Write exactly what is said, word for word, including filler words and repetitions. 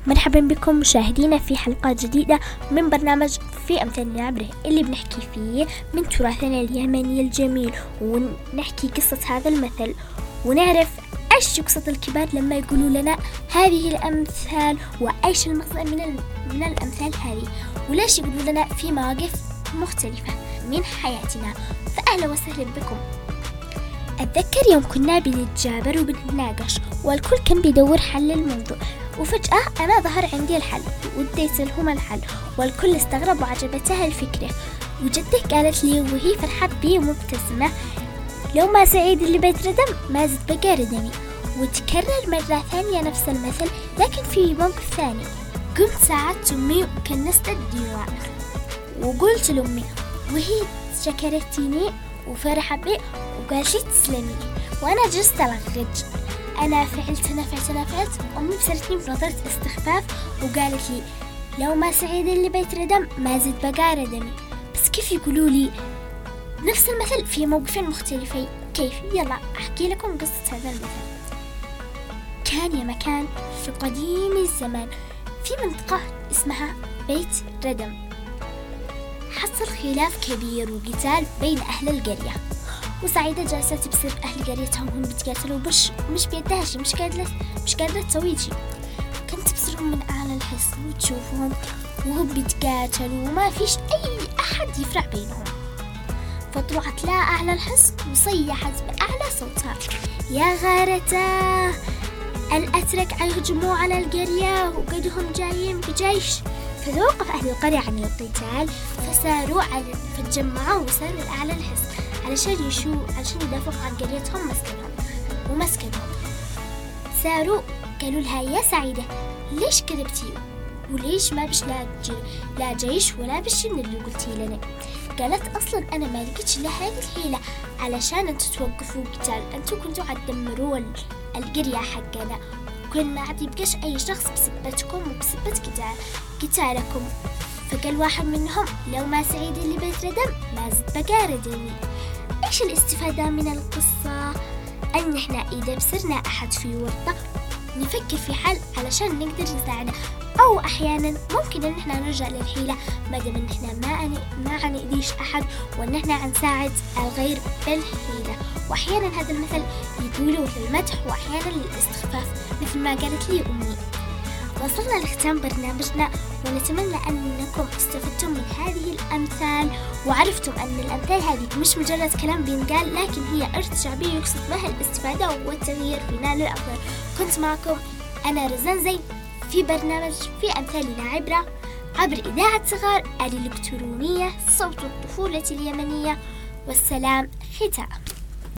مرحبا بكم مشاهدينا في حلقة جديدة من برنامج في أمثالنا العبرية اللي بنحكي فيه من تراثنا اليمني الجميل، ونحكي قصة هذا المثل ونعرف إيش قصة الكبار لما يقولوا لنا هذه الأمثال، وإيش المغزى من من الأمثال هذه، وليش يقولوا لنا في مواقف مختلفة من حياتنا. فأهلا وسهلا بكم. أتذكر يوم كنا بنتجابر وبنتناقش والكل كان بيدور حل الموضوع، وفجأة أنا ظهر عندي الحل واديت لهم الحل، والكل استغرب وعجبتها الفكرة. وجدتي قالت لي وهي فرحت بي ومبتسمة: لو ما سعيد اللي بيت ردم ما زد بقى ردمي. وتكرر مرة ثانية نفس المثل لكن في موقف ثاني. قمت ساعدت أمي وكنست الديوان وقلت لأمي، وهي شكرتني وفرحت بي وقالت لي تسلمي. وأنا جلست ألغج، أنا فعلت أنا فعلت أنا فعلت. أمي بسرتني بنظرة استخفاف وقالت لي: لو ما سعيد اللي بيت ردم ما زد بقى ردمي. بس كيف يقولوا لي نفس المثل في موقفين مختلفين؟ كيف؟ يلا أحكي لكم قصة هذا المثل. كان يا مكان في قديم الزمان في منطقة اسمها بيت ردم حصل خلاف كبير وقتال بين أهل القرية، وسعيدة جالسة تبصر أهل قريتهم هم بيتقاتلوا بش مش بيدها شي، مش قادرة مش قادرة تسوي شي. كنت تبصرهم من أعلى الحصن وتشوفهم وهم بيتقاتلوا وما فيش أي أحد يفرع بينهم. فطلعت لها أعلى الحصن وصيحت بأعلى صوتها: يا غارته الأترك يهجموا على القرية وقدهم جايين بجيش. فتوقف أهل القرية عن القتال فساروا على فتجمعوا وساروا لأعلى الحصن علشان يشو علشان يدافعوا عن قريتهم مسكنهم ومسكنهم. ساروا قالوا لها: يا سعيدة ليش كذبتي؟ وليش ما بش لا, لا جيش ولا بش من اللي قلتي لنا؟ قالت: أصلا أنا ما لقيتش إلا هذه الحيلة علشان أنتوا توقفوا قتال، أنتوا كنتوا عتدمروا القرية حقنا، وكان ما عاد يبقاش أي شخص بسبتكم وبسبت قتال قتالكم. فقال واحد منهم: لو ما سعيد اللي بيت ردم ما زد بقى ردمي. إيش الاستفادة من القصة؟ أن إحنا إذا بصرنا أحد في ورطة نفكر في حل علشان نقدر نساعده، أو أحيانا ممكن إن إحنا نرجع للحيلة ما دام إن إحنا ما ما عنأذيش أحد وإن إحنا عنساعد الغير بالحيلة. وأحيانا هذا المثل يقولوا للمدح وأحيانا للاستخفاف مثل ما قالت لي أمي. وصلنا لختام برنامجنا، ونتمنى أنكم استفدتم من هذه الأمثال وعرفتم أن الأمثال هذه مش مجرد كلام بينقال، لكن هي إرث شعبي يقصد بها الاستفادة والتغيير فينا للأفضل. كنت معكم أنا رزان زين في برنامج في أمثالنا عبرة عبر إذاعة صغار الإلكترونية صوت الطفولة اليمنية. والسلام ختام.